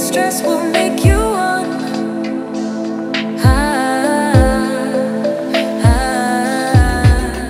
stress will make you one. Ah, ah.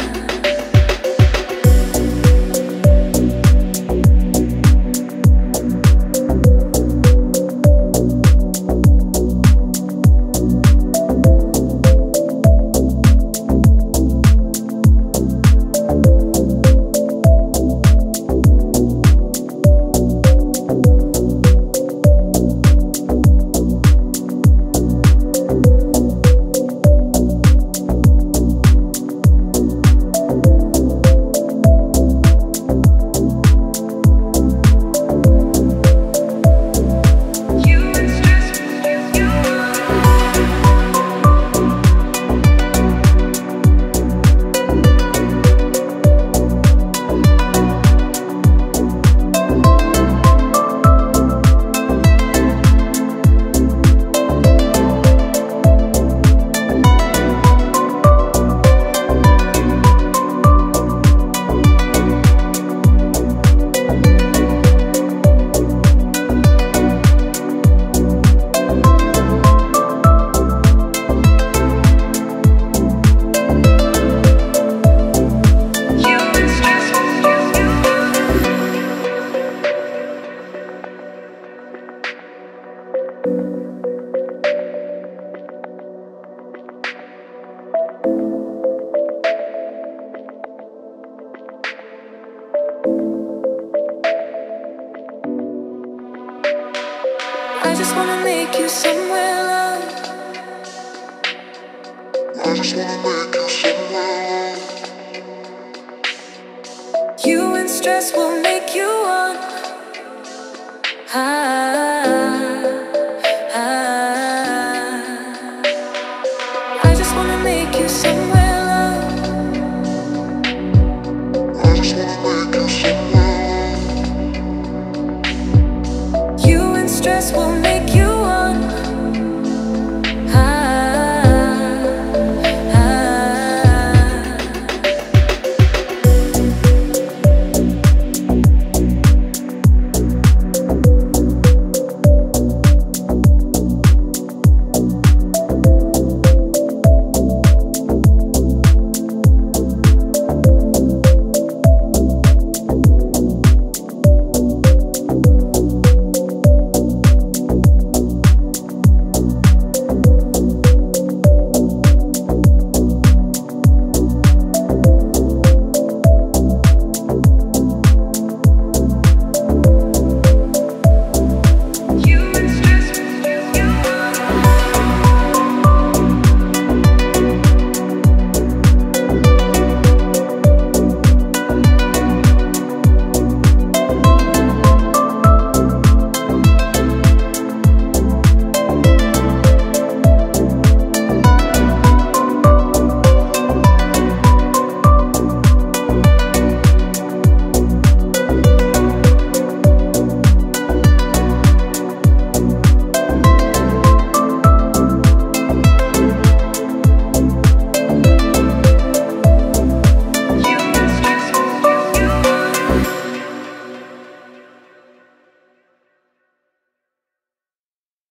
I just wanna make you somewhere love. I just wanna make you somewhere love. You and stress will make you one. Ah, ah. I just wanna make you somewhere love. I just wanna make you somewhere love. You and stress will make